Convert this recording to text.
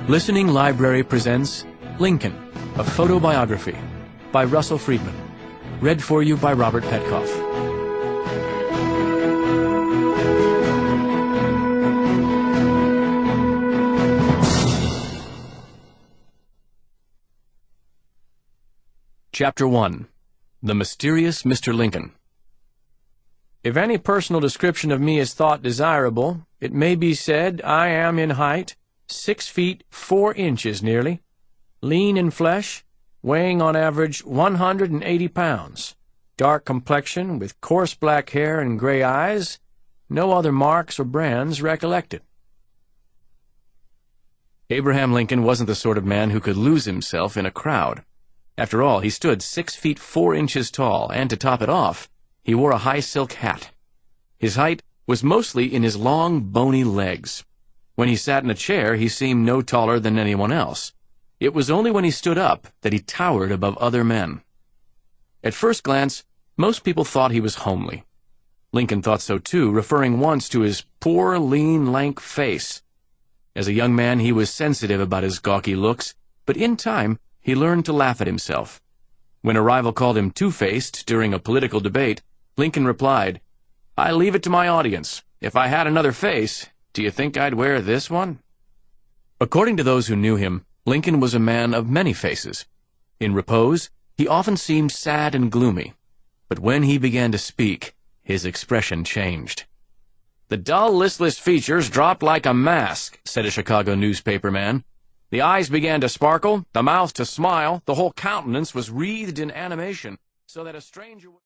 Listening Library presents Lincoln, a photobiography by Russell Friedman. Read for you by Robert Petkoff. Chapter 1. The Mysterious Mr. Lincoln. If any personal description of me is thought desirable, it may be said I am in height 6 feet 4 inches nearly, lean in flesh, weighing on average 180 pounds, dark complexion with coarse black hair and gray eyes, no other marks or brands recollected. Abraham Lincoln wasn't the sort of man who could lose himself in a crowd. After all, he stood 6 feet 4 inches tall, and to top it off, he wore a high silk hat. His height was mostly in his long, bony legs. When he sat in a chair, he seemed no taller than anyone else. It was only when he stood up that he towered above other men. At first glance, most people thought he was homely. Lincoln thought so too, referring once to his poor, lean, lank face. As a young man, he was sensitive about his gawky looks, but in time, he learned to laugh at himself. When a rival called him two-faced during a political debate, Lincoln replied, "I leave it to my audience. If I had another face, do you think I'd wear this one?" According to those who knew him, Lincoln was a man of many faces. In repose, he often seemed sad and gloomy, but when he began to speak, his expression changed. "The dull, listless features dropped like a mask," said a Chicago newspaper man. "The eyes began to sparkle, the mouth to smile, the whole countenance was wreathed in animation, so that a stranger would..."